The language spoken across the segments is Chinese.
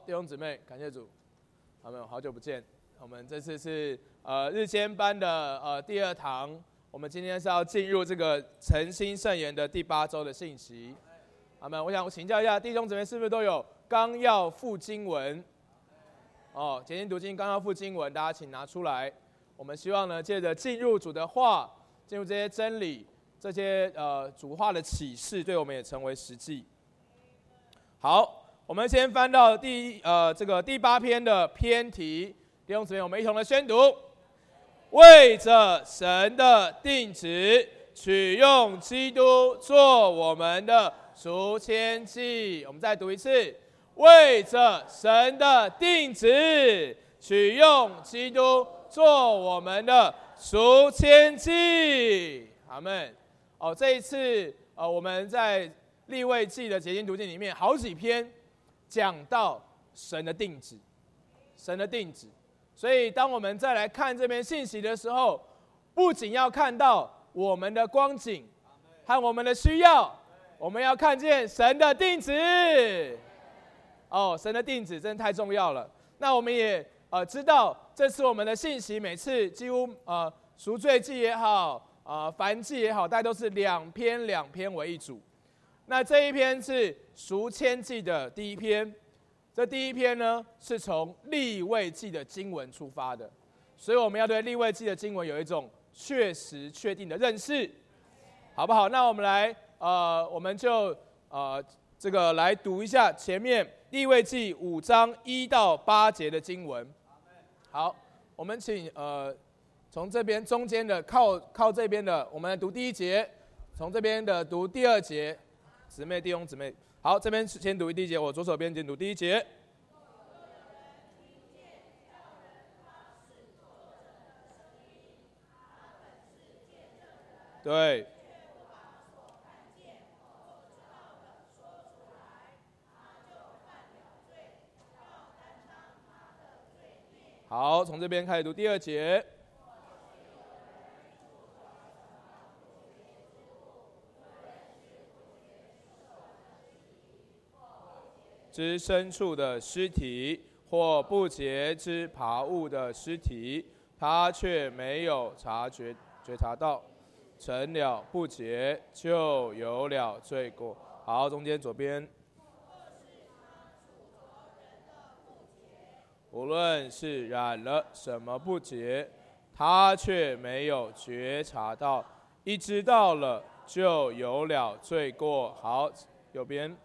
弟兄姊妹，感谢主，阿们，好久不见。我们这次是日间班的第2堂，我们今天是要进入这个诚心圣言的第8周的信息。阿们，我想请教一下弟兄姊妹，是不是都有纲要附经文？解经读经纲要附经文，大家请拿出来。我们希望呢，借着进入主的话，进入这些真理，这些主话的启示，对我们也成为实际。好，我们先翻到第8篇的篇题，弟兄姊妹，我们一同的宣读：为着神的定旨，取用基督做我们的赎愆祭。我们再读一次：为着神的定旨，取用基督做我们的赎愆祭。阿们。这一次我们在利未记的解经读经里面，好几篇讲到神的定旨，神的定旨。所以当我们再来看这篇信息的时候，不仅要看到我们的光景和我们的需要，我们要看见神的定旨。神的定旨真的太重要了。那我们也知道，这次我们的信息每次几乎赎罪祭也好，燔祭也好，大概都是两篇为一组。那这一篇是赎愆祭的第一篇，这第一篇呢是从利未记的经文出发的，所以我们要对利未记的经文有一种确实确定的认识，好不好？那我们来我们就来读一下前面利未记5章1到8节的经文。好，我们请从这边中间的靠这边的，我们来读第1节，从这边的读第2节。姊妹弟兄姊妹，好，这边先读第1节，我左手边先读第1节。对。好，从这边开始读第2节。之牲畜的尸体，或不洁之爬物的尸体，他却没有觉察到，成了不洁，就有了罪过。好，中间左边。无论是染了什么不洁，他却没有觉察到，一知道了，就有了罪过。好，右边。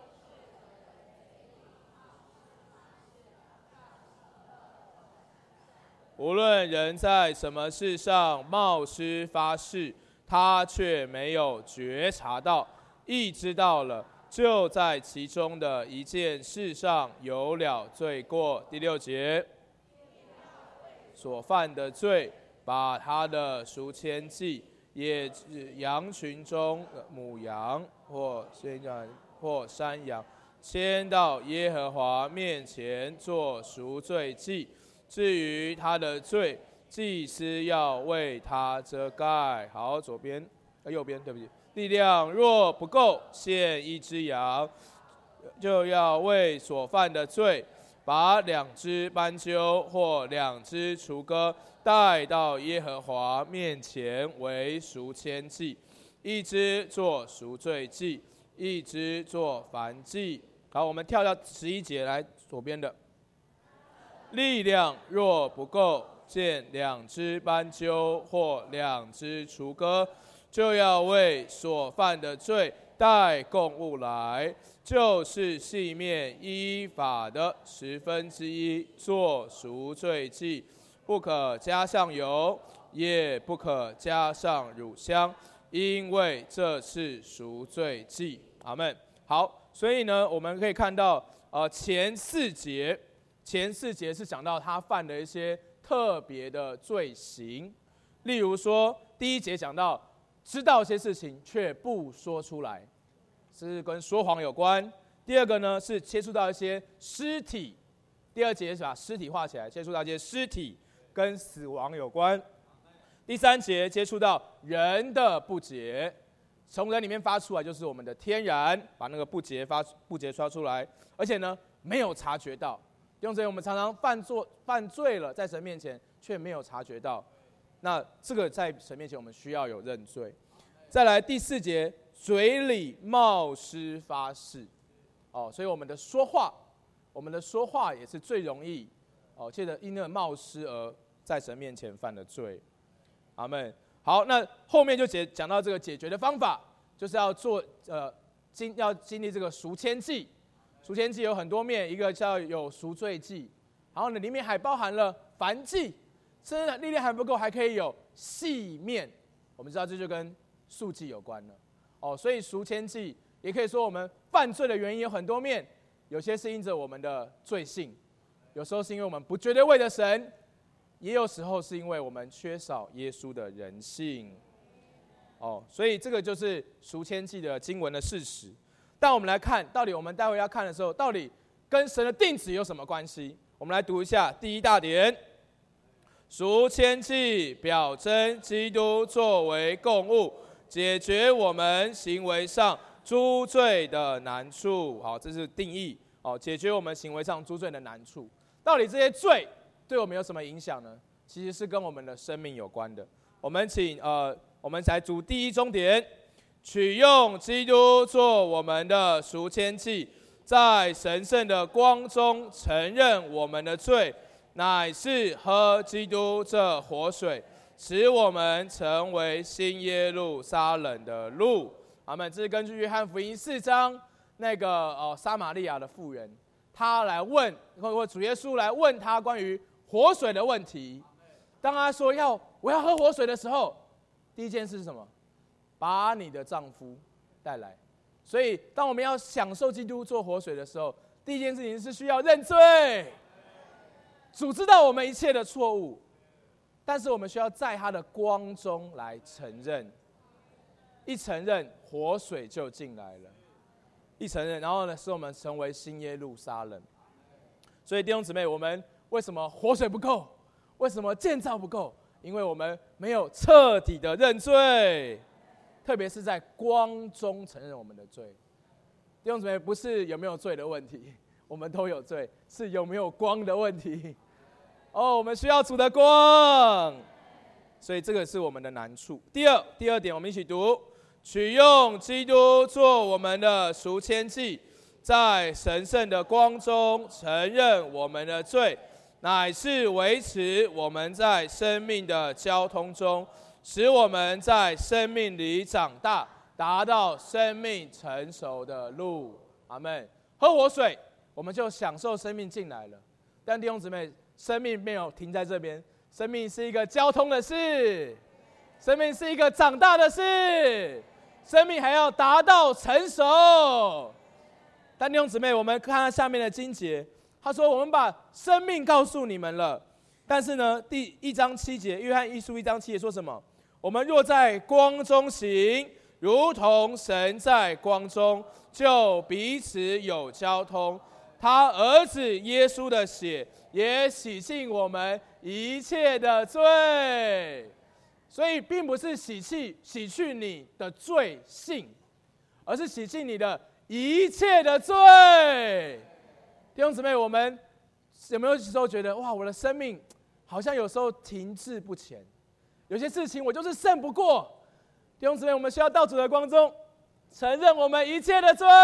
无论人在什么事上冒失发誓，他却没有觉察到，一知道了，就在其中的一件事上有了罪过。第6节，所犯的罪，把他的赎愆祭，也指羊群中母羊或山羊，牵到耶和华面前做赎罪祭。至于他的罪，祭司要为他遮盖。好，右边，对不起。力量若不够，献1只羊，就要为所犯的罪，把2只斑鸠或2只雏鸽带到耶和华面前为赎愆祭，1只做赎罪祭，1只做燔祭。好，我们跳到11节来，左边的。力量若不够，见2只斑鸠或2只雏鸽，就要为所犯的罪带供物来，就是细面依法的1/10做赎罪祭，不可加上油，也不可加上乳香，因为这是赎罪祭。阿们。好，所以呢，我们可以看到前4节是讲到他犯的一些特别的罪行，例如说第1节讲到知道一些事情却不说出来，是跟说谎有关。第2个呢是接触到一些尸体，第2节是把尸体画起来，接触到一些尸体跟死亡有关。第3节接触到人的不洁，从人里面发出来就是我们的天然，把那个不洁刷出来，而且呢没有察觉到。弟兄姊妹，我们常常犯罪了，在神面前却没有察觉到。那这个在神面前，我们需要有认罪。再来第4节，嘴里冒失发誓。所以我们的说话也是最容易借着因那冒失而在神面前犯的罪。阿们。好，那后面就讲到这个解决的方法，就是要要经历这个赎愆祭。赎愆祭有很多面，一个叫有赎罪祭，然后呢里面还包含了燔祭，甚至力量还不够，还可以有细面。我们知道这就跟素祭有关了。所以赎愆祭也可以说我们犯罪的原因有很多面，有些是因着我们的罪性，有时候是因为我们不绝对为了神，也有时候是因为我们缺少耶稣的人性。所以这个就是赎愆祭的经文的事实。但我们来看，到底我们待会要看的时候，到底跟神的定旨有什么关系？我们来读一下第一大点：赎愆祭表征基督作为供物，解决我们行为上诸罪的难处。好，这是定义。解决我们行为上诸罪的难处。到底这些罪对我们有什么影响呢？其实是跟我们的生命有关的。我们来读第一中点。取用基督做我们的赎愆祭，在神圣的光中承认我们的罪，乃是喝基督这活水，使我们成为新耶路撒冷的路。阿们。这是根据约翰福音4章那个撒玛利亚的妇人，他来问，或主耶稣来问他关于活水的问题。当他说我要喝活水的时候，第一件事是什么？把你的丈夫带来。所以当我们要享受基督做活水的时候，第一件事情是需要认罪。主知道我们一切的错误，但是我们需要在他的光中来承认。一承认，活水就进来了。一承认，然后呢，使我们成为新耶路撒冷。所以弟兄姊妹，我们为什么活水不够？为什么建造不够？因为我们没有彻底的认罪。特别是在光中承认我们的罪。弟兄姊妹，不是有没有罪的问题，我们都有罪，是有没有光的问题。我们需要主的光，所以这个是我们的难处。第二点，我们一起读：取用基督做我们的赎愆祭，在神圣的光中承认我们的罪，乃是维持我们在生命的交通中，使我们在生命里长大，达到生命成熟的路。阿们。喝活水，我们就享受生命进来了。但弟兄姊妹，生命没有停在这边，生命是一个交通的事，生命是一个长大的事，生命还要达到成熟。但弟兄姊妹，我们看看下面的经节，他说：“我们把生命告诉你们了。”但是呢，第1章7节，约翰一书1章7节说什么？我们若在光中行，如同神在光中，就彼此有交通。他儿子耶稣的血也洗净我们一切的罪。所以并不是洗去你的罪性，而是洗净你的一切的罪。弟兄姊妹，我们有没有时候觉得我的生命好像有时候停滞不前，有些事情我就是胜不过。弟兄姊妹，我们需要到主的光中承认我们一切的罪。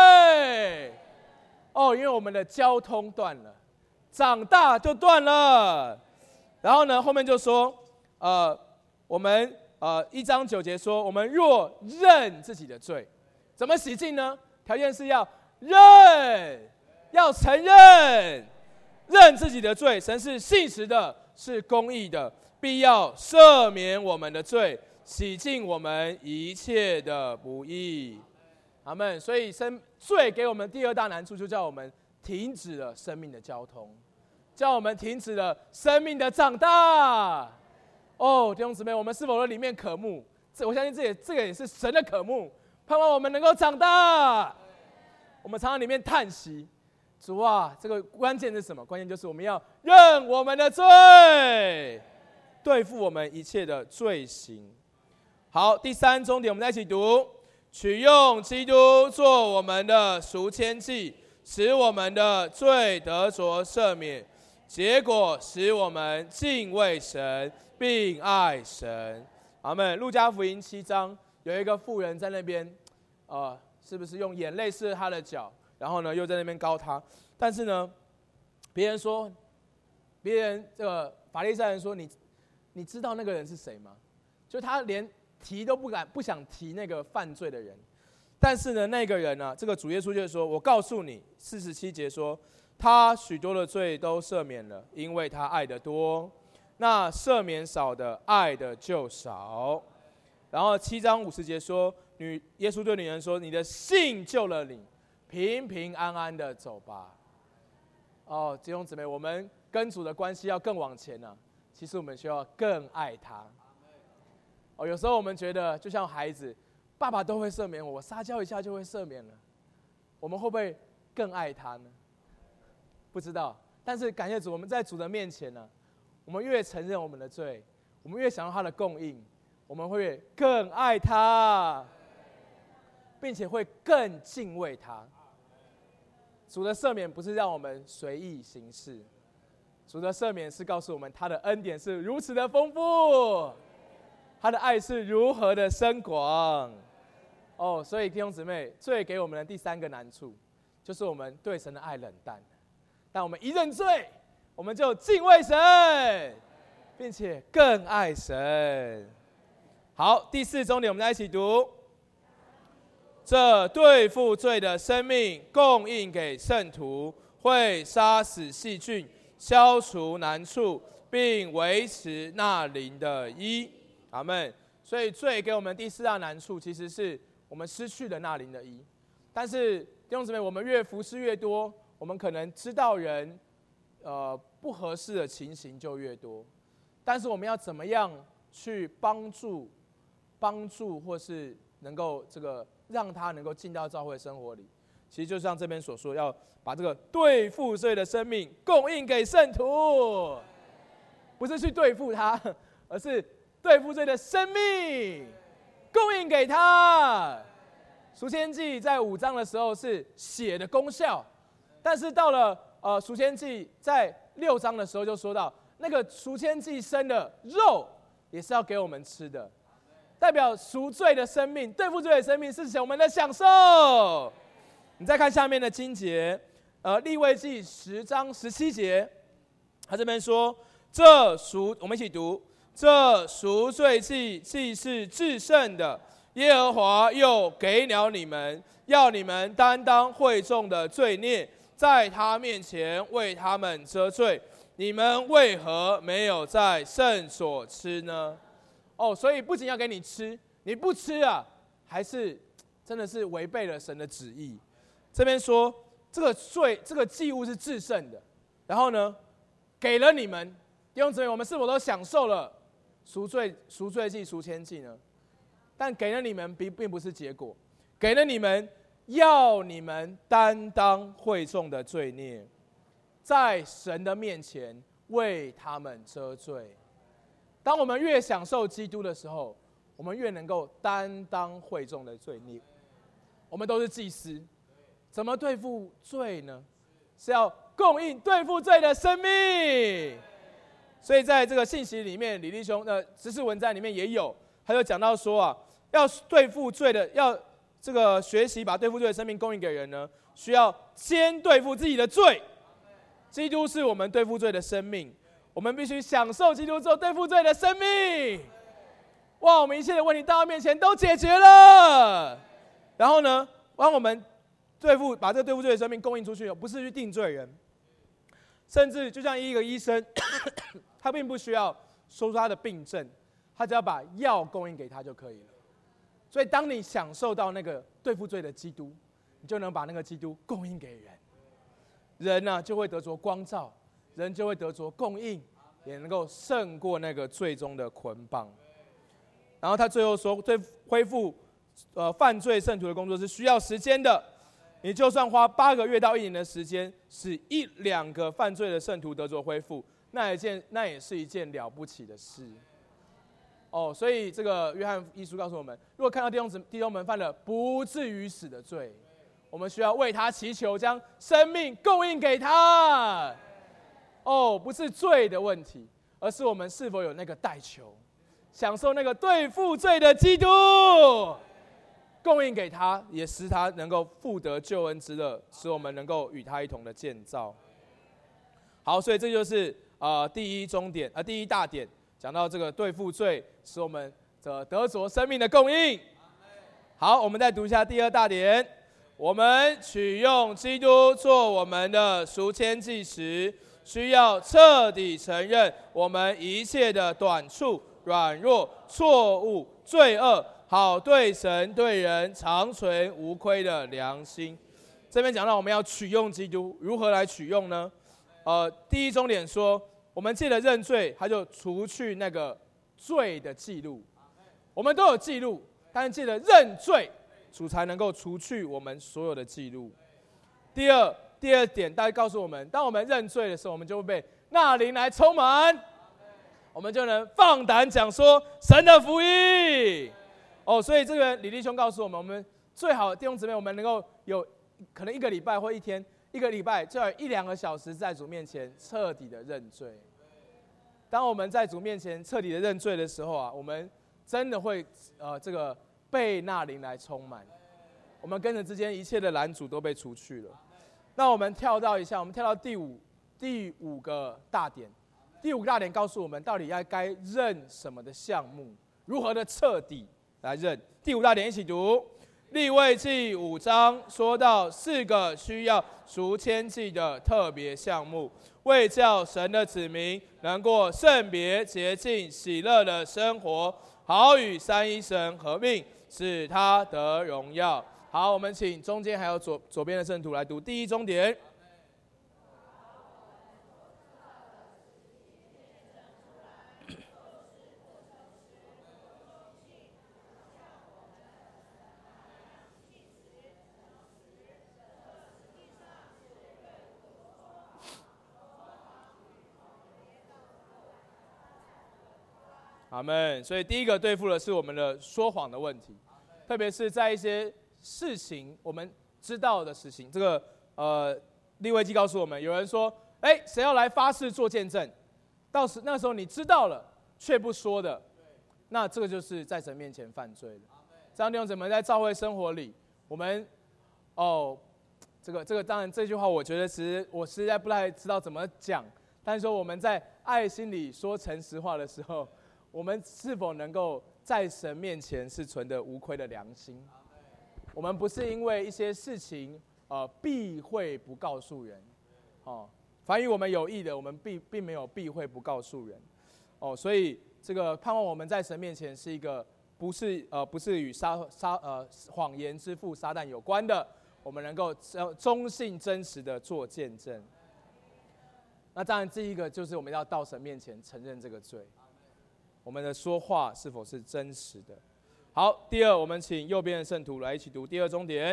因为我们的交通断了，长大就断了。然后呢，后面就说，我们1章9节说，我们若认自己的罪，怎么洗净呢？条件是要认，要承认，认自己的罪。神是信实的，是公义的，必要赦免我们的罪，洗净我们一切的不义。阿们。所以罪给我们第2大难处，就叫我们停止了生命的交通，叫我们停止了生命的长大。弟兄姊妹，我们是否在里面渴慕？我相信这个也是神的渴慕，盼望我们能够长大。我们常常里面叹息，主啊，这个关键是什么？关键就是我们要认我们的罪，对付我们一切的罪行。好，第3重点，我们再一起读：取用基督做我们的赎愆祭， 使我们的罪得着赦免，结果使我们敬畏神，并爱神。阿们。路加福音7章有一个妇人在那边，是不是用眼泪湿了他的脚，然后呢又在那边膏他？但是呢，别人这个法利赛人说，你知道那个人是谁吗？就他连提都不想提那个犯罪的人。但是呢，那个人呢，这个主耶稣就说：“我告诉你，47节说，他许多的罪都赦免了，因为他爱得多。那赦免少的，爱的就少。”然后7章50节说，耶稣对女人说：“你的信救了你，平平安安的走吧。”弟兄姊妹，我们跟主的关系要更往前呢。其实我们需要更爱他。有时候我们觉得就像孩子，爸爸都会赦免我撒娇一下就会赦免了，我们会不会更爱他呢？不知道。但是感谢主，我们在主的面前呢，我们越承认我们的罪，我们越想要他的供应，我们会更爱他，并且会更敬畏他。主的赦免不是让我们随意行事，主的赦免是告诉我们他的恩典是如此的丰富，他的爱是如何的深广。所以弟兄姊妹，罪给我们的第3个难处，就是我们对神的爱冷淡。但我们一认罪，我们就敬畏神，并且更爱神。好，第4重点，我们来一起读：这对付罪的生命供应给圣徒，会杀死细菌，消除难处，并维持那灵的一。阿们。所以罪给我们第4大难处，其实是我们失去了那灵的一。但是弟兄姊妹，我们越服侍越多，我们可能知道人不合适的情形就越多。但是我们要怎么样去帮助，或是能够让他能够进到教会生活里？其实就像这边所说，要把这个对付罪的生命供应给圣徒，不是去对付他，而是对付罪的生命供应给他。赎愆祭在5章的时候是血的功效，但是到了赎愆祭在6章的时候就说到，那个赎愆祭生的肉也是要给我们吃的，代表赎罪的生命、对付罪的生命是我们的享受。你再看下面的经节，利未记10章17节，他这边说：我们一起读。这赎罪祭既是至圣的，耶和华又给了你们，要你们担当会众的罪孽，在他面前为他们遮罪。你们为何没有在圣所吃呢？所以不仅要给你吃，你不吃啊，还是真的是违背了神的旨意。这边说这个祭物是至圣的，然后呢，给了你们，弟兄姊妹，我们是否都享受了赎罪祭、赎愆祭呢？但给了你们并不是结果，给了你们，要你们担当会众的罪孽，在神的面前为他们遮罪。当我们越享受基督的时候，我们越能够担当会众的罪孽。我们都是祭司，怎么对付罪呢？是要供应对付罪的生命。所以在这个信息里面，李弟兄的知识文章里面也有，他就讲到说要对付罪的，要学习把对付罪的生命供应给人呢，需要先对付自己的罪。基督是我们对付罪的生命，我们必须享受基督之后对付罪的生命。哇，我们一切的问题到他面前都解决了。然后呢，帮我们把这个对付罪的生命供应出去，不是去定罪人，甚至就像一个医生，他并不需要说出他的病症，他只要把药供应给他就可以了。所以，当你享受到那个对付罪的基督，你就能把那个基督供应给人，人呢就会得着光照，人就会得着供应，也能够胜过那个最终的捆绑。然后他最后说，恢复犯罪圣徒的工作是需要时间的。你就算花8个月到1年的时间，使1-2个犯罪的圣徒得着恢复，那也是一件了不起的事。所以这个约翰一书告诉我们，如果看到弟兄们犯了不至于死的罪， 我们需要为他祈求，将生命供应给他。不是罪的问题，而是我们是否有那个代求，享受那个对付罪的基督，供应给他，也使他能够复得救恩之乐，使我们能够与他一同的建造。好，所以这就是第一大点，讲到这个对付罪，使我们得着生命的供应。好，我们再读一下第二大点。我们取用基督做我们的赎愆祭时，需要彻底承认我们一切的短处、软弱、错误、罪恶，好对神对人长存无亏的良心。这边讲到我们要取用基督，如何来取用呢？第一重点说，我们借着认罪，他就除去那个罪的记录。我们都有记录，但是借着认罪，主才能够除去我们所有的记录。第二点，大家告诉我们，当我们认罪的时候，我们就会被那灵来充满，我们就能放胆讲说神的福音。所以这个李弟兄告诉我们，我们最好弟兄姊妹，我们能够有可能1个礼拜或1天，1个礼拜就要1-2个小时在主面前彻底的认罪。当我们在主面前彻底的认罪的时候我们真的会这个被那灵来充满，我们跟神之间一切的拦阻都被除去了。那我们跳到第五个大点。第5个大点告诉我们，到底该认什么的项目，如何的彻底来认。第5大点一起读。利未记5章说到4个需要赎愆祭的特别项目，为叫神的子民能过圣别、洁净、喜乐的生活，好与三一神合并，使他得荣耀。好，我们请中间还有左边的圣徒来读第1中点。阿们。所以第一个对付的是我们的说谎的问题，特别是在一些事情我们知道的事情。这个利未记告诉我们，有人说，谁要来发誓做见证？那时候你知道了却不说的，那这个就是在神面前犯罪了。这样弟兄姊妹，在教会生活里，我们这个当然这句话，我觉得我实在不太知道怎么讲。但是说我们在爱心里说诚实话的时候，我们是否能够在神面前是存着无亏的良心？我们不是因为一些事情避讳不告诉人，凡与我们有益的，我们并没有避讳不告诉人，所以这个盼望我们在神面前是一个不是与谎言之父撒旦有关的，我们能够忠信真实的做见证。那当然，第一个就是我们要到神面前承认这个罪。我们的说话是否是真实的？好，第二，我们请右边的圣徒来一起读第2中点。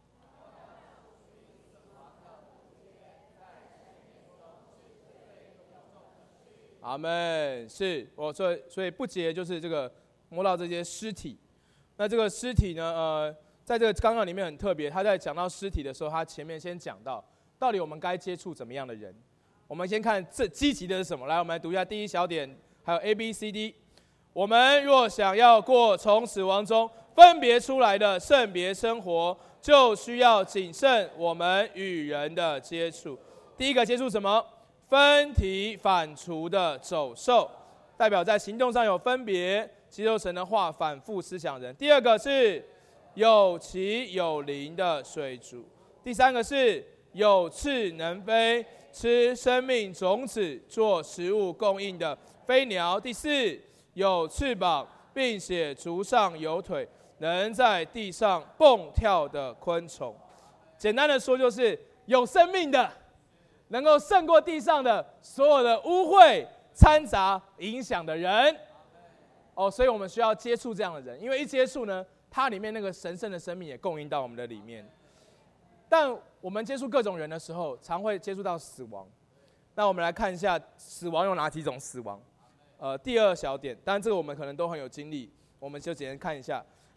阿们。是，所以不洁就是这个摸到这些尸体。那这个尸体呢，在这个纲要里面很特别，他在讲到尸体的时候，他前面先讲到底我们该接触怎么样的人。我们先看这积极的是什么？来，我们来读一下第1小点，还有 A、B、C、D。我们若想要过从死亡中分别出来的圣别生活，就需要谨慎我们与人的接触。第一个接触什么？分体反刍的走兽，代表在行动上有分别，接受神的话，反复思想人。第二个是有鳍有鳞的水族。第3个是有翅能飞，吃生命种子做食物供应的飞鸟。第4，有翅膀，并且足上有腿，能在地上蹦跳的昆虫。简单的说，就是有生命的，能够胜过地上的所有的污秽、掺杂、影响的人。所以我们需要接触这样的人，因为一接触呢，它里面那个神圣的生命也供应到我们的里面。但我们接触各种人的时候，常会接触到死亡。那我们来看一下死亡有哪几种死亡。第2小点，当然这个我们可能都很有经历，我们就简单看一下。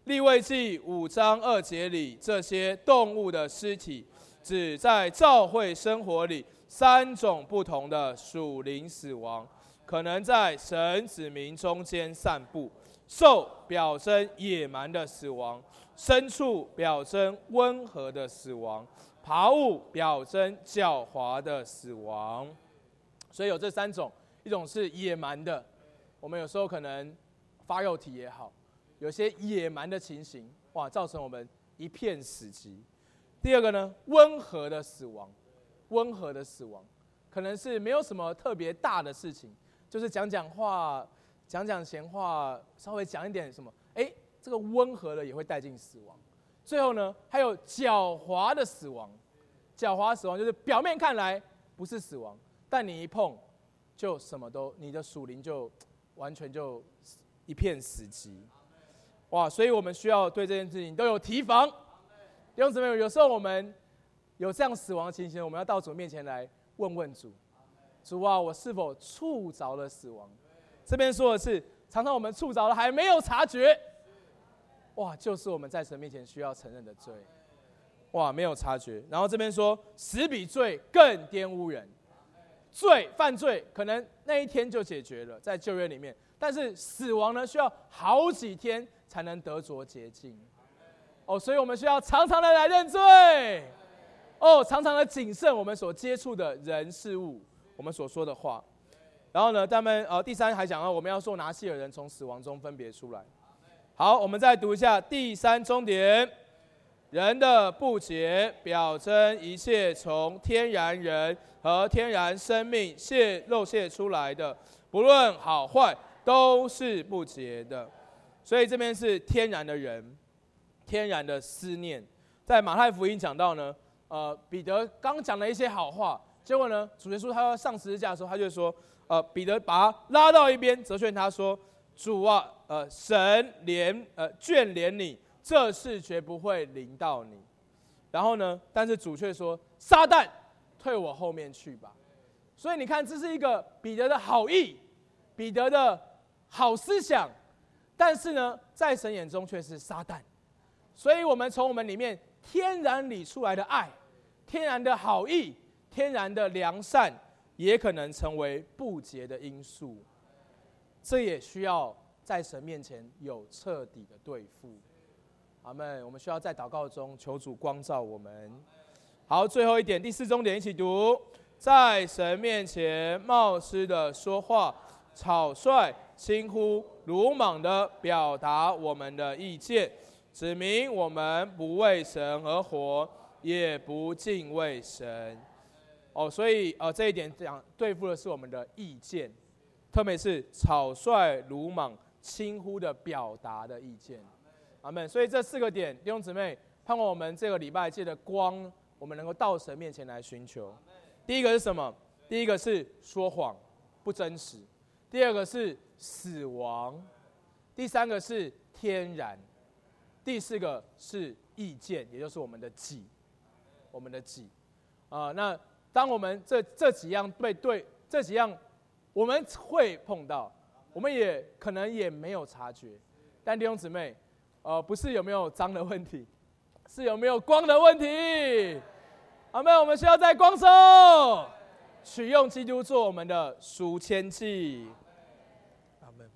利未记5章2节里，这些动物的尸体，只在教会生活里3种不同的属灵死亡，可能在神子民中间散布。兽表征野蛮的死亡，牲畜表征温和的死亡，爬物表征狡猾的死亡。所以有这3种，一种是野蛮的，我们有时候可能发肉体也好，有些野蛮的情形，哇，造成我们一片死寂。第二个呢，温和的死亡，温和的死亡，可能是没有什么特别大的事情，就是讲讲话。讲讲闲话，稍微讲一点什么，这个温和的也会带进死亡。最后呢，还有狡猾的死亡。狡猾死亡就是表面看来不是死亡，但你一碰，就什么都，你的属灵就完全就一片死寂。哇！所以我们需要对这件事情都有提防。弟兄姊妹，有时候我们有这样死亡的情形，我们要到主面前来问问主：主啊，我是否触着了死亡？这边说的是，常常我们触着了还没有察觉，哇，就是我们在神面前需要承认的罪，哇，没有察觉。然后这边说，死比罪更玷污人，犯罪可能那一天就解决了，在旧约里面，但是死亡呢，需要好几天才能得着洁净。所以我们需要常常的来认罪，常常的谨慎我们所接触的人事物，我们所说的话。然后呢，他们第3还讲到，我们要说拿西尔人从死亡中分别出来。好，我们再读一下第3终点：人的不洁表征一切从天然人和天然生命漏泄出来的，不论好坏，都是不洁的。所以这边是天然的人，天然的思念。在马太福音讲到呢，彼得刚讲了一些好话，结果呢，主耶稣他要上十字架的时候，他就说。彼得把他拉到一边，责劝他说：“主啊，神眷怜你，这事绝不会临到你。”然后呢，但是主却说：“撒旦，退我后面去吧。”所以你看，这是一个彼得的好意，彼得的好思想，但是呢，在神眼中却是撒旦。所以我们从我们里面天然里出来的爱，天然的好意，天然的良善。也可能成为不洁的因素，这也需要在神面前有彻底的对付。阿们。我们需要在祷告中求主光照我们。好，最后一点，第4终点一起读：在神面前冒失的说话，草率、轻忽、鲁莽的表达我们的意见，指明我们不为神而活，也不敬畏神。所以这一点讲对付的是我们的意见，特别是草率、鲁莽、轻忽的表达的意见。阿们。所以这4个点，弟兄姊妹，盼望我们这个礼拜借着光，我们能够到神面前来寻求。第一个是什么？第一个是说谎，不真实；第二个是死亡；第3个是天然；第4个是意见，也就是我们的己，我们的己。那当我们这几样这几样我们会碰到，我们也可能也没有察觉。但弟兄姊妹，不是有没有脏的问题，是有没有光的问题。阿们。我们需要在光中取用基督做我们的赎愆祭。阿们。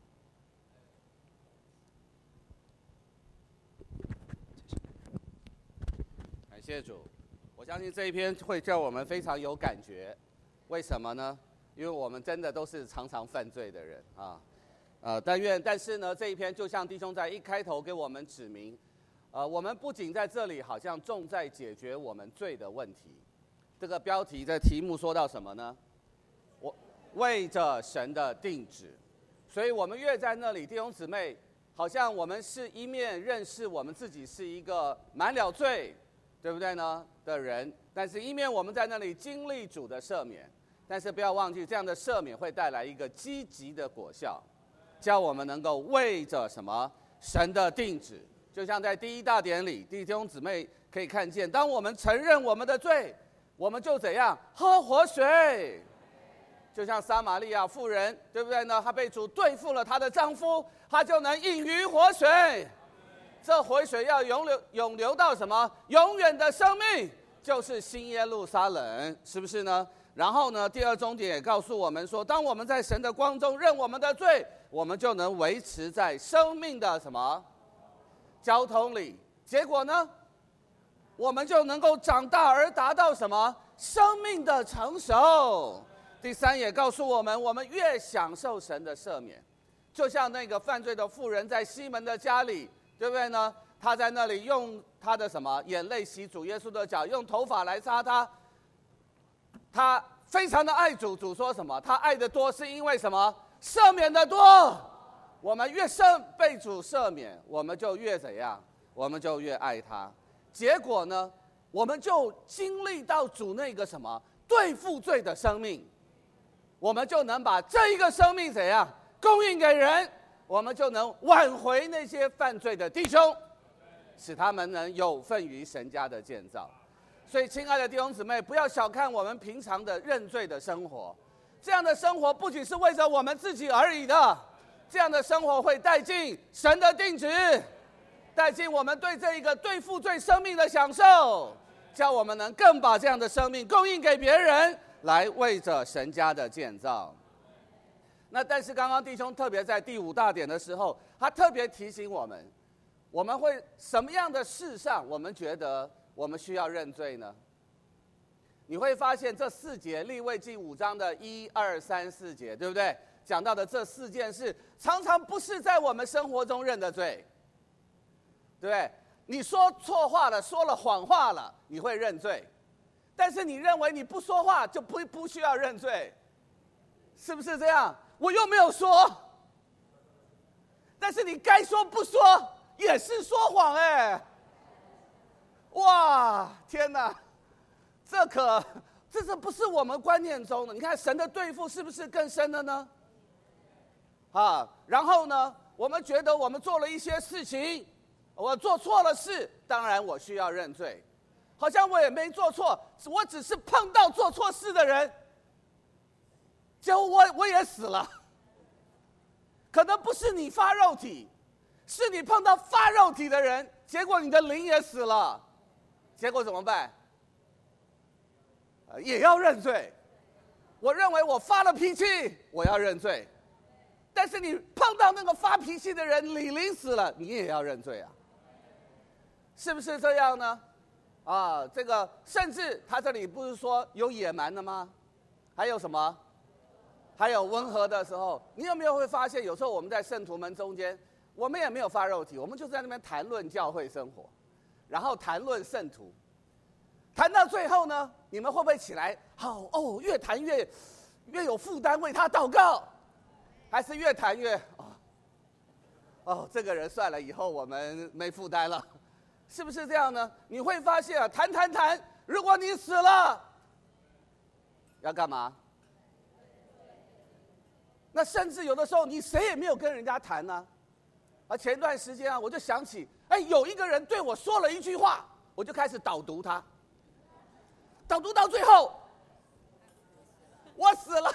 感谢主。我相信这一篇会叫我们非常有感觉，为什么呢？因为我们真的都是常常犯罪的人啊，但是呢，这一篇就像弟兄在一开头给我们指明，我们不仅在这里好像重在解决我们罪的问题。这个标题的题目说到什么呢？我为着神的定旨，所以我们越在那里，弟兄姊妹，好像我们是一面认识我们自己是一个满了罪，对不对呢？的人，但是一面我们在那里经历主的赦免，但是不要忘记，这样的赦免会带来一个积极的果效，叫我们能够为着什么神的定旨。就像在第1大典里，弟兄姊妹可以看见，当我们承认我们的罪，我们就怎样喝活水。就像撒玛利亚妇人，对不对呢？她被主对付了她的丈夫，她就能饮于活水。 这活水要永流到什么？永远的生命，就是新耶路撒冷，是不是呢？然后呢，第二重点也告诉我们说，当我们在神的光中认我们的罪，我们就能维持在生命的什么交通里。结果呢，我们就能够长大而达到什么生命的成熟。第三也告诉我们，我们越享受神的赦免，就像那个犯罪的妇人在西门的家里，对不对呢？他在那里用他的什么眼泪洗主耶稣的脚，用头发来擦他。他非常的爱主，主说什么？他爱的多是因为什么？赦免的多。我们越被主赦免，我们就越怎样？我们就越爱他。结果呢，我们就经历到主那个什么对付罪的生命，我们就能把这一个生命怎样供应给人，我们就能挽回那些犯罪的弟兄，使他们能有份于神家的建造。所以亲爱的弟兄姊妹，不要小看我们平常的认罪的生活，这样的生活不仅是为着我们自己而已的，这样的生活会带进神的定旨，带进我们对这一个对付罪生命的享受，叫我们能更把这样的生命供应给别人，来为着神家的建造。那但是刚刚弟兄特别在第5大点的时候，他特别提醒我们，我们会什么样的事上我们觉得我们需要认罪呢？你会发现这4节利未记5章的1、2、3、4节，对不对？讲到的这4件事，常常不是在我们生活中认的罪，对不对？你说错话了，说了谎话了，你会认罪，但是你认为你不说话就不需要认罪，是不是这样？我又没有说，但是你该说不说也是说谎哎。哇，天哪，这不是我们观念中的。你看神的对付是不是更深了呢？然后呢，我们觉得我们做了一些事情，我做错了事，当然我需要认罪，好像我也没做错，我只是碰到做错事的人，结果我也死了。可能不是你发肉体，是你碰到发肉体的人，结果你的灵也死了。结果怎么办？也要认罪。我认为我发了脾气，我要认罪。但是你碰到那个发脾气的人，你灵死了，你也要认罪啊，是不是这样呢？这个甚至他这里不是说有野蛮的吗？还有什么？还有温和的时候，你有没有会发现，有时候我们在圣徒们中间，我们也没有发肉体，我们就在那边谈论教会生活。然后谈论圣徒，谈到最后呢，你们会不会起来？越谈越有负担，为他祷告，还是越谈越这个人算了，以后我们没负担了，是不是这样呢？你会发现谈，如果你死了，要干嘛？那甚至有的时候你谁也没有跟人家谈呢。前段时间我就想起，有一个人对我说了一句话，我就开始导读他，导读到最后，我死了。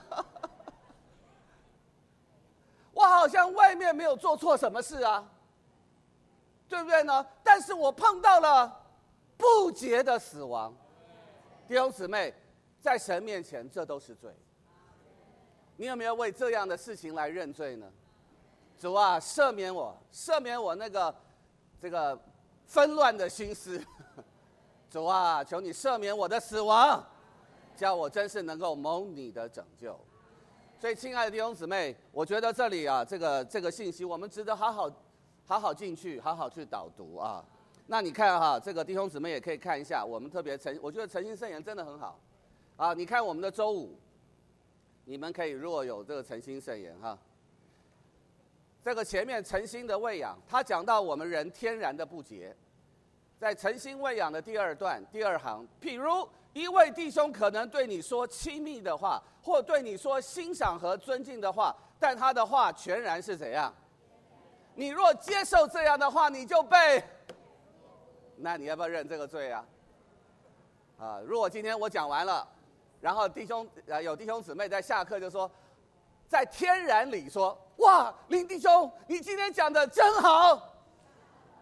我好像外面没有做错什么事啊，对不对呢？但是我碰到了不洁的死亡。弟兄姊妹，在神面前这都是罪。你有没有为这样的事情来认罪呢？主啊，赦免我那个这个纷乱的心思。主啊，求你赦免我的死亡，叫我真是能够蒙你的拯救。所以亲爱的弟兄姊妹，我觉得这里这个信息我们值得好好进去，好好去导读啊。那你看这个弟兄姊妹也可以看一下，我们特别我觉得诚心圣言真的很好你看我们的周5，你们可以如果有这个诚心圣言这个前面诚心的喂养，他讲到我们人天然的不洁，在诚心喂养的第2段第2行，譬如一位弟兄可能对你说亲密的话，或对你说欣赏和尊敬的话，但他的话全然是怎样？你若接受这样的话，你就被，那你要不要认这个罪如果今天我讲完了，然后有弟兄姊妹在下课就说，在天然里说，哇，林弟兄，你今天讲的真好，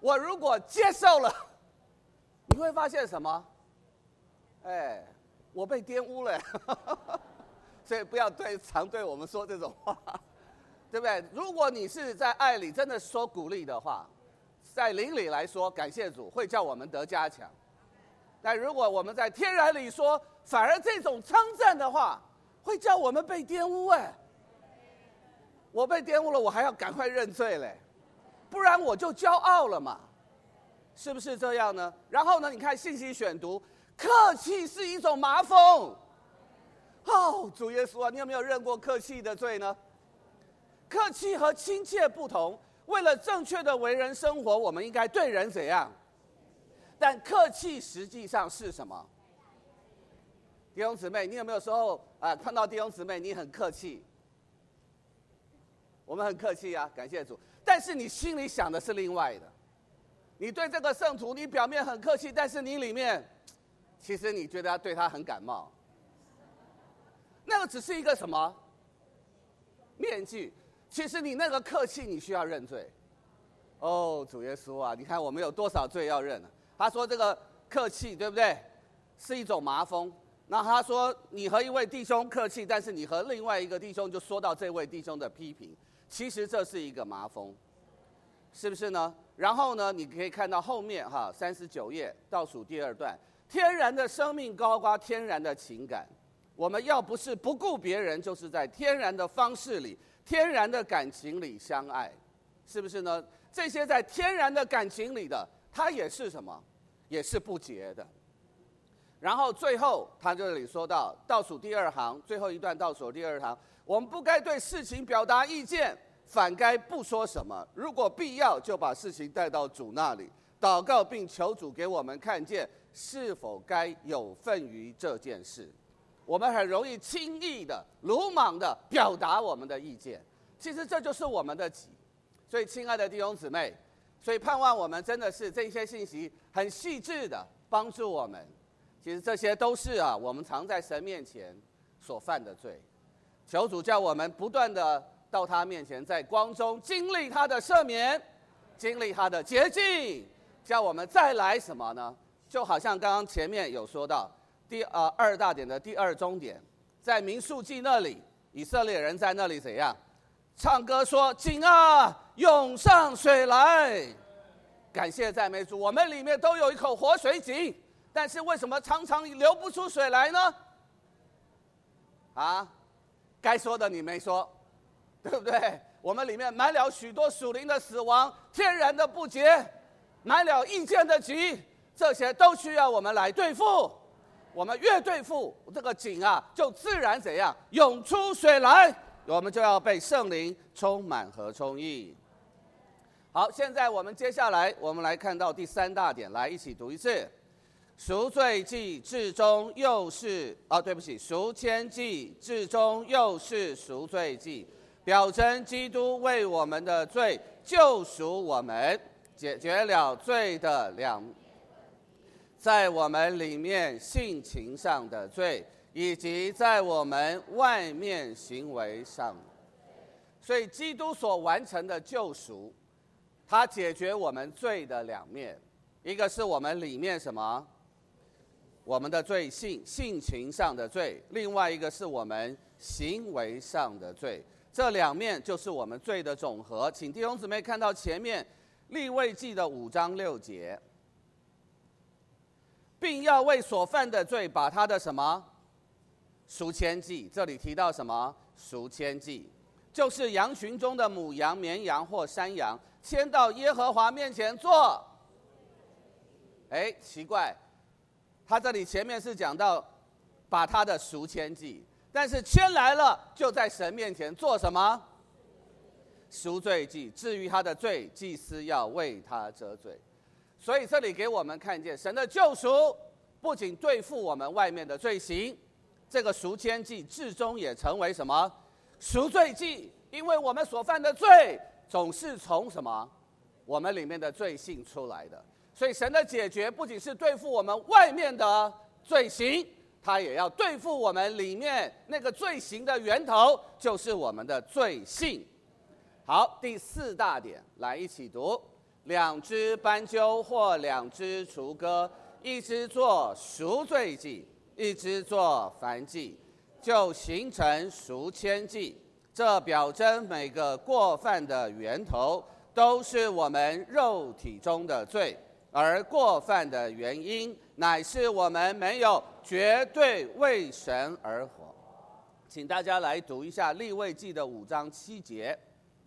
我如果接受了，你会发现什么？我被玷污了。所以不要常对我们说这种话，对不对？如果你是在爱里真的说鼓励的话，在灵里来说，感谢主会叫我们得加强。但如果我们在天然里说，反而这种称赞的话，会叫我们被玷污。我被玷污了，我还要赶快认罪嘞，不然我就骄傲了嘛，是不是这样呢？然后呢，你看信息选读，客气是一种麻风。主耶稣啊，你有没有认过客气的罪呢？客气和亲切不同，为了正确的为人生活，我们应该对人怎样？但客气实际上是什么？弟兄姊妹，你有没有时候看到弟兄姊妹你很客气？我们很客气啊，感谢主。但是你心里想的是另外的。你对这个圣徒，你表面很客气，但是你里面，其实你觉得对他很感冒。那个只是一个什么面具？其实你那个客气，你需要认罪。主耶稣啊，你看我们有多少罪要认啊？他说这个客气，对不对？是一种麻风。那他说你和一位弟兄客气，但是你和另外一个弟兄就说到这位弟兄的批评，其实这是一个麻风，是不是呢？然后呢，你可以看到后面39页倒数第2段，天然的生命高挂天然的情感。我们要不是不顾别人，就是在天然的方式里、天然的感情里相爱，是不是呢？这些在天然的感情里的，它也是什么？也是不洁的。然后最后他这里说到倒数第2行，最后一段倒数第2行，我们不该对事情表达意见，反该不说什么。如果必要，就把事情带到主那里，祷告并求主给我们看见是否该有份于这件事。我们很容易轻易的、鲁莽的表达我们的意见，其实这就是我们的己。所以，亲爱的弟兄姊妹，所以盼望我们真的是这些信息很细致的帮助我们。其实这些都是我们常在神面前所犯的罪。求主叫我们不断的到他面前，在光中经历他的赦免，经历他的洁净，叫我们再来什么呢？就好像刚刚前面有说到。2大点的第2中点，在民数记那里，以色列人在那里怎样唱歌说：“井啊，涌上水来！”感谢赞美主，我们里面都有一口活水井，但是为什么常常流不出水来呢？该说的你没说，对不对？我们里面满了许多属灵的死亡，天然的不洁，满了意见的急，这些都需要我们来对付。我们越对付这个井就自然怎样涌出水来，我们就要被圣灵充满和充溢。好，现在我们接下来我们来看到第3大点，来一起读一次：赎罪祭至终又是赎愆祭至终又是赎罪祭，表征基督为我们的罪救赎我们，解决了罪的在我们里面性情上的罪，以及在我们外面行为上。所以基督所完成的救赎，它解决我们罪的2面，一个是我们里面什么？我们的罪性情上的罪，另外一个是我们行为上的罪。这2面就是我们罪的总和。请弟兄姊妹看到前面利未记的5章6节。并要为所犯的罪把他的什么赎愆祭，这里提到什么赎愆祭，就是羊群中的母羊、绵羊或山羊，牵到耶和华面前做。奇怪，他这里前面是讲到把他的赎愆祭，但是牵来了就在神面前做什么赎罪祭。至于他的罪，祭司要为他遮罪。所以这里给我们看见神的救赎不仅对付我们外面的罪行，这个赎愆祭至终也成为什么赎罪祭，因为我们所犯的罪总是从什么我们里面的罪性出来的。所以神的解决不仅是对付我们外面的罪行，他也要对付我们里面那个罪行的源头，就是我们的罪性。好，第4大点，来一起读： 2只斑鸠或2只雏鸽，1只做赎罪祭，1只做燔祭，就形成赎愆祭。这表征每个过犯的源头都是我们肉体中的罪，而过犯的原因乃是我们没有绝对为神而活。请大家来读一下利未记的5章7节。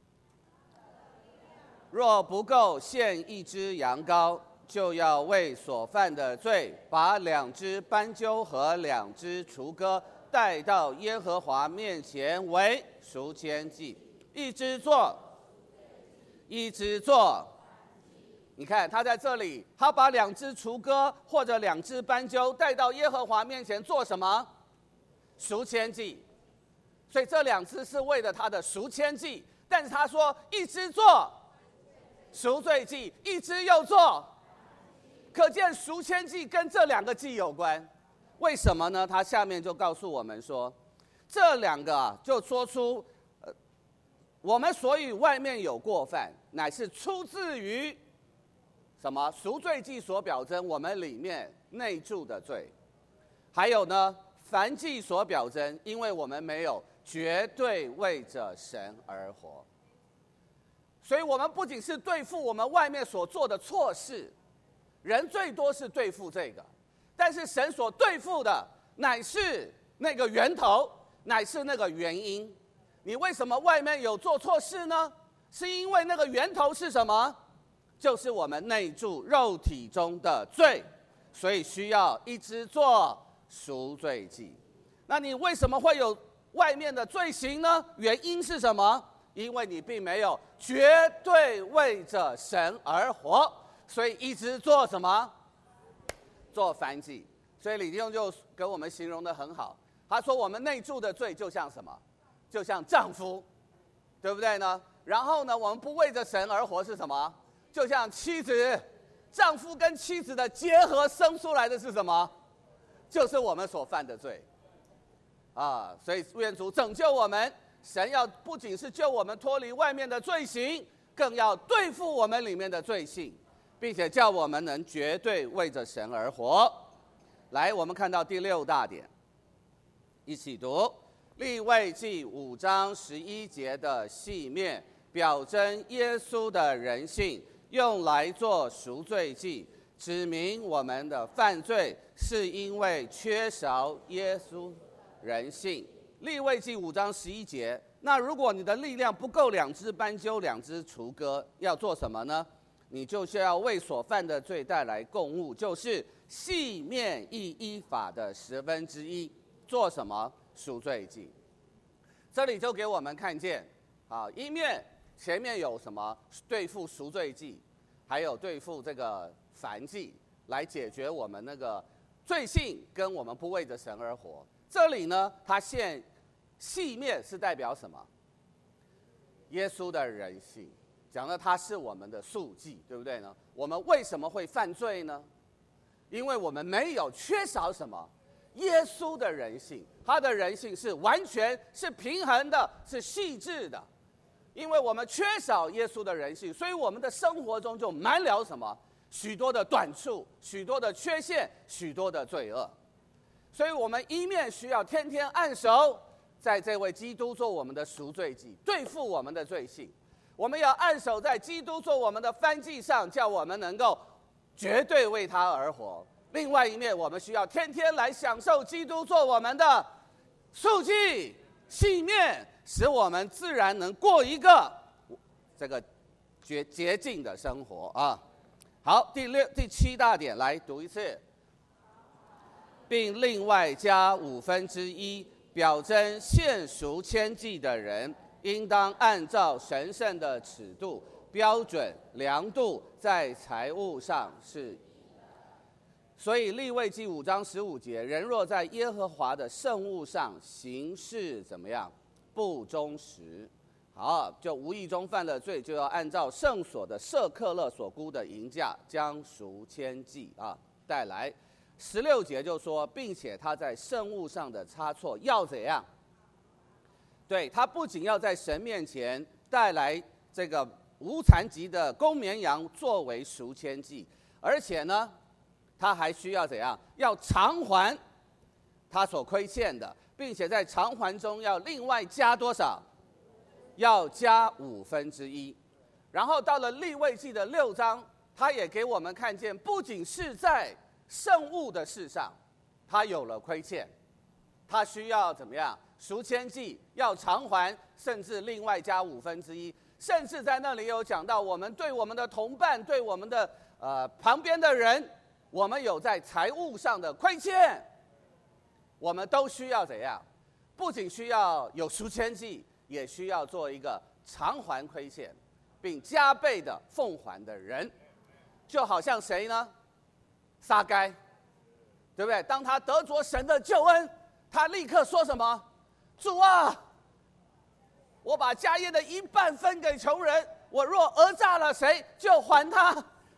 若不够献1只羊羔，就要为所犯的罪，把2只斑鸠和2只雏鸽带到耶和华面前为赎愆祭。1只做，1只做。你看他在这里，他把2只雏鸽或者2只斑鸠带到耶和华面前做什么？赎愆祭。所以这2只是为了他的赎愆祭，但是他说1只做赎罪祭，1只又做，可见赎愆祭跟这2个祭有关。为什么呢？他下面就告诉我们说，这2个就说出，我们所以外面有过犯，乃是出自于什么？赎罪祭所表征我们里面内住的罪。还有呢，燔祭所表征，因为我们没有绝对为着神而活。所以我们不仅是对付我们外面所做的错事，人最多是对付这个，但是神所对付的乃是那个源头，乃是那个原因。你为什么外面有做错事呢？是因为那个源头是什么？就是我们内住肉体中的罪，所以需要1只做赎罪祭。那你为什么会有外面的罪行呢？原因是什么？因为你并没有绝对为着神而活，所以一直做什么？做燔祭。所以李弟兄就跟我们形容得很好，他说我们内住的罪就像什么？就像丈夫，对不对呢？然后呢，我们不为着神而活是什么？就像妻子，丈夫跟妻子的结合生出来的是什么？就是我们所犯的罪。所以愿主拯救我们。神要不仅是救我们脱离外面的罪行，更要对付我们里面的罪性，并且叫我们能绝对为着神而活。来，我们看到第6大点，一起读利未记5章11节的细面，表征耶稣的人性，用来做赎罪祭，指明我们的犯罪是因为缺少耶稣人性。利未记5章11节，那如果你的力量不够2只斑鸠2只雏鸽，要做什么呢？你就是要为所犯的罪带来供物，就是细面一依法的1/10，做什么？赎罪祭。这里就给我们看见，一面前面有什么？对付赎罪祭，还有对付这个燔祭，来解决我们那个罪性跟我们不为着神而活。这里呢，它现细面是代表什么？耶稣的人性，讲的他是我们的赎祭，对不对呢？我们为什么会犯罪呢？因为我们没有缺少什么？耶稣的人性，他的人性是完全是平衡的，是细致的。因为我们缺少耶稣的人性，所以我们的生活中就满了什么？许多的短处，许多的缺陷，许多的罪恶。所以我们一面需要天天按手在这位基督做我们的赎罪祭，对付我们的罪性；我们要按手在基督做我们的燔祭上，叫我们能够绝对为他而活。另外一面，我们需要天天来享受基督做我们的赎祭细面，使我们自然能过一个这个洁净的生活啊。好，第7大点来读一次，并另外加1/5，表征献赎愆祭的人应当按照神圣的尺度、标准、量度，在财物上是。所以利未记5章15节，人若在耶和华的圣物上行事怎么样？不忠实。好，就无意中犯了罪，就要按照圣所的舍客勒所估的银价，将赎愆祭带来。16节就说，并且他在圣物上的差错要怎样？对，他不仅要在神面前带来这个无残疾的公绵羊作为赎愆祭，而且呢，他还需要怎样？要偿还他所亏欠的，并且在偿还中要另外加多少？要加1/5。然后到了利未记的6章，他也给我们看见，不仅是在圣物的事上，他有了亏欠，他需要怎么样？赎愆祭要偿还，甚至另外加1/5，甚至在那里有讲到，我们对我们的同伴，对我们的旁边的人，我们有在财务上的亏欠，我们都需要怎样？不仅需要有赎愆祭，也需要做一个偿还亏欠，并加倍的奉还的人。就好像谁呢？撒该，对不对？当他得着神的救恩，他立刻说什么？主啊，我把家业的1半分给穷人，我若讹诈了谁，就还他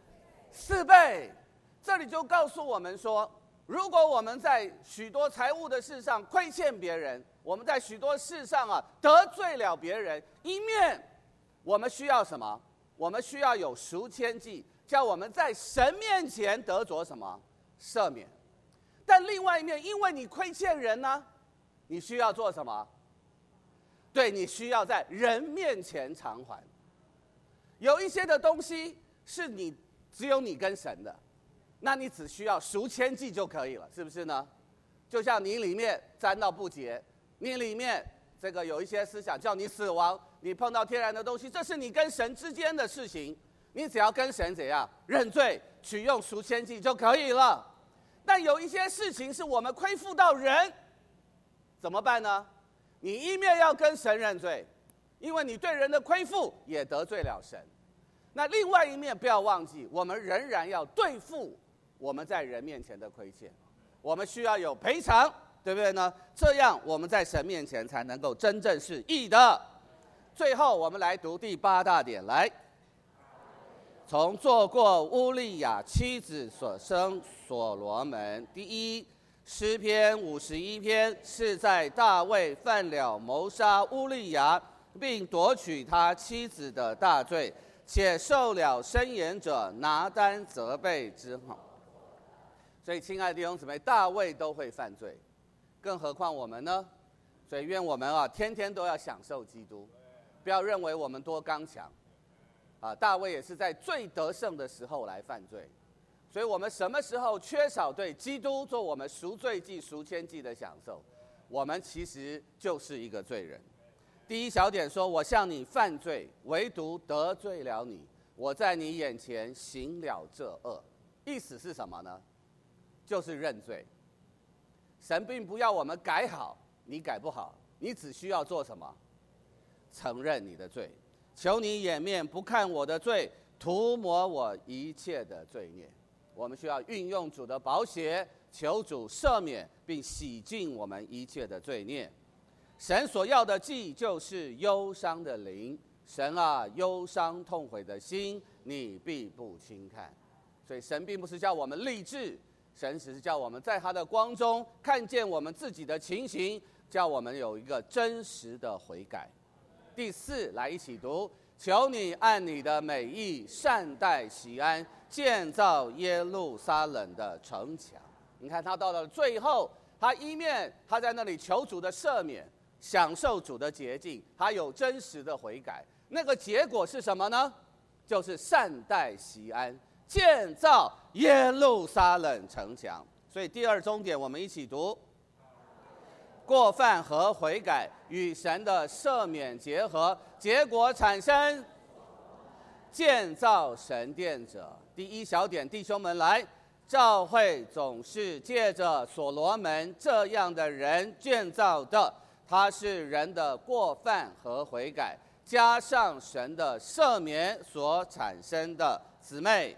4倍。这里就告诉我们说，如果我们在许多财务的事上亏欠别人，我们在许多事上得罪了别人，一面我们需要什么？我们需要有赎愆祭，叫我们在神面前得着什么？赦免。但另外一面，因为你亏欠人呢，你需要做什么？对，你需要在人面前偿还。有一些的东西是只有你跟神的，那你只需要赎愆祭就可以了，是不是呢？就像你里面沾到不洁，你里面这个有一些思想叫你死亡，你碰到天然的东西，这是你跟神之间的事情，你只要跟神怎样认罪，取用赎愆祭就可以了。但有一些事情是我们亏负到人，怎么办呢？你一面要跟神认罪，因为你对人的亏负也得罪了神。那另外一面不要忘记，我们仍然要对付我们在人面前的亏欠，我们需要有赔偿，对不对呢？这样我们在神面前才能够真正是义的。最后我们来读第8大点，来，从做过乌利亚妻子所生所罗门。第一，诗篇51篇是在大卫犯了谋杀乌利亚并夺取他妻子的大罪，且受了申言者拿单责备之后。所以亲爱的弟兄姊妹，大卫都会犯罪，更何况我们呢？所以愿我们天天都要享受基督，不要认为我们多刚强。大卫也是在最得胜的时候来犯罪，所以我们什么时候缺少对基督做我们赎罪祭、赎愆祭的享受，我们其实就是一个罪人。第一小点说，我向你犯罪，唯独得罪了你，我在你眼前行了这恶。意思是什么呢？就是认罪。神并不要我们改好，你改不好，你只需要做什么？承认你的罪。求你掩面不看我的罪，涂抹我一切的罪孽。我们需要运用主的宝血，求主赦免并洗净我们一切的罪孽。神所要的祭就是忧伤的灵，神啊，忧伤痛悔的心你必不轻看。所以神并不是叫我们立志，神只是叫我们在他的光中看见我们自己的情形，叫我们有一个真实的悔改。第4，来一起读，求你按你的美意善待锡安，建造耶路撒冷的城墙。你看他到了最后，他一面他在那里求主的赦免，享受主的洁净，他有真实的悔改。那个结果是什么呢？就是善待锡安，建造耶路撒冷城墙。所以第2重点我们一起读，过犯和悔改与神的赦免结合，结果产生建造神殿者。第1小点，弟兄们来，教会总是借着所罗门这样的人建造的，他是人的过犯和悔改，加上神的赦免所产生的。姊妹，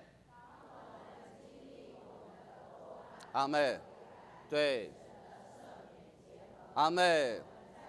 阿们。对，阿们，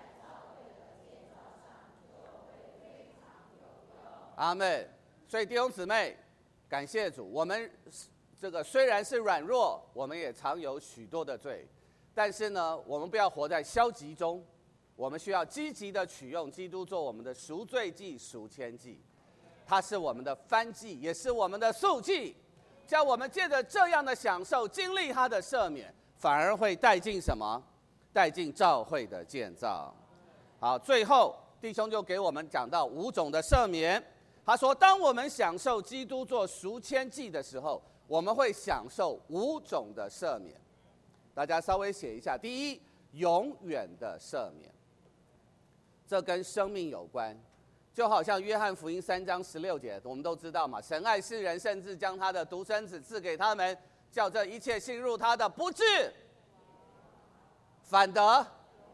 阿们。所以弟兄姊妹，感谢主，我们这个虽然是软弱，我们也常有许多的罪，但是呢，我们不要活在消极中，我们需要积极的取用基督做我们的赎罪祭、赎愆祭。 它是我们的燔祭，也是我们的素祭，叫我们借着这样的享受，经历他的赦免，反而会带进什么？带进教会的建造。好，最后弟兄就给我们讲到5种的赦免。他说，当我们享受基督做赎愆祭的时候，我们会享受5种的赦免。大家稍微写一下。第一，永远的赦免，这跟生命有关。就好像约翰福音3章16节，我们都知道嘛，神爱世人，甚至将他的独生子赐给他们，叫这一切信入他的不至反得。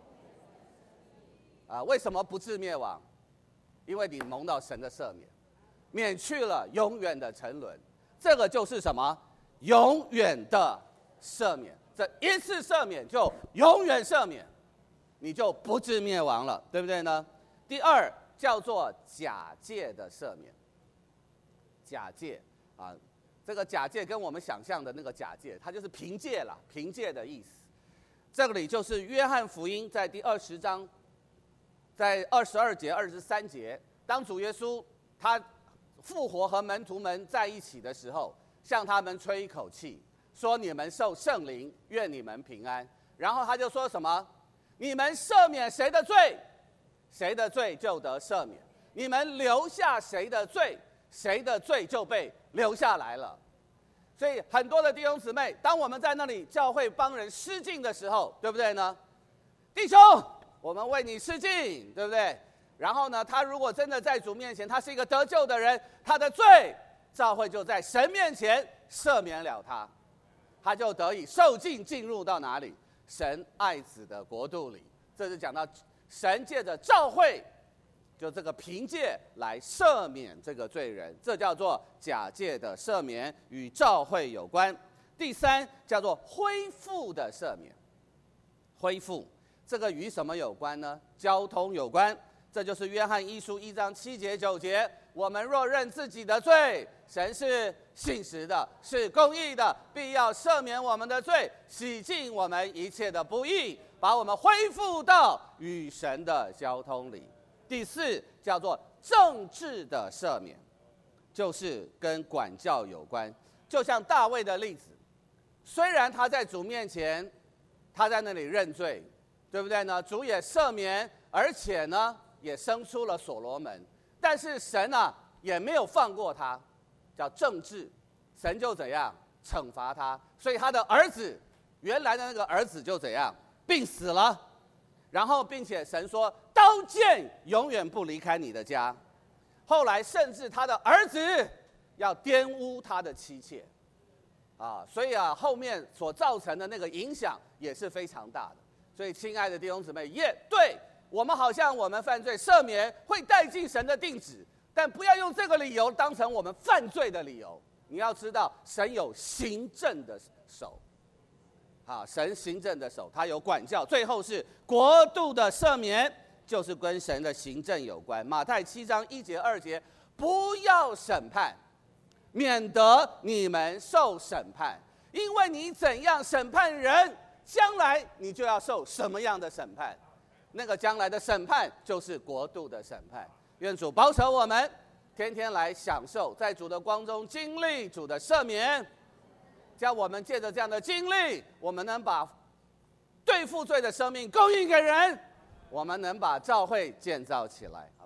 为什么不至灭亡？因为你蒙到神的赦免，免去了永远的沉沦。这个就是什么？永远的赦免。这一次赦免就永远赦免，你就不至灭亡了，对不对呢？第二，叫做假借的赦免。假借啊，这个假借跟我们想象的那个假借，它就是凭借啦，凭借的意思。这里就是约翰福音在第20章，在22节、23节，当主耶稣他复活和门徒们在一起的时候，向他们吹一口气，说：“你们受圣灵，愿你们平安。”然后他就说什么？你们赦免谁的罪，谁的罪就得赦免；你们留下谁的罪，谁的罪就被留下来了。所以很多的弟兄姊妹，当我们在那里教会帮人施浸的时候，对不对呢？弟兄，我们为你施浸，对不对？然后呢，他如果真的在主面前，他是一个得救的人，他的罪，教会就在神面前赦免了他，他就得以受浸进入到哪里？神爱子的国度里。这是讲到神借着教会，就这个凭借来赦免这个罪人，这叫做假借的赦免，与教会有关。第三，叫做恢复的赦免。恢复这个与什么有关呢？交通有关。这就是约翰一书1章7节9节，我们若认自己的罪，神是信实的，是公义的，必要赦免我们的罪，洗净我们一切的不义，把我们恢复到与神的交通里。第四，叫做政治的赦免，就是跟管教有关。就像大卫的例子，虽然他在主面前，他在那里认罪，对不对呢？主也赦免，而且呢也生出了所罗门，但是神啊也没有放过他，叫政治，神就怎样惩罚他，所以他的儿子，原来的那个儿子就怎样病死了，然后并且神说刀剑永远不离开你的家，后来甚至他的儿子要玷污他的妻妾，所以后面所造成的那个影响也是非常大的。所以亲爱的弟兄姊妹，对，我们好像我们犯罪赦免会带进神的定旨，但不要用这个理由当成我们犯罪的理由。你要知道，神有行政的手，神行政的手，他有管教。最后是国度的赦免，就是跟神的行政有关。马太7章1节2节，不要审判，免得你们受审判，因为你怎样审判人，将来你就要受什么样的审判。那个将来的审判就是国度的审判。愿主保守我们，天天来享受在主的光中经历主的赦免，叫我们借着这样的经历，我们能把对付罪的生命供应给人，我们能把教会建造起来。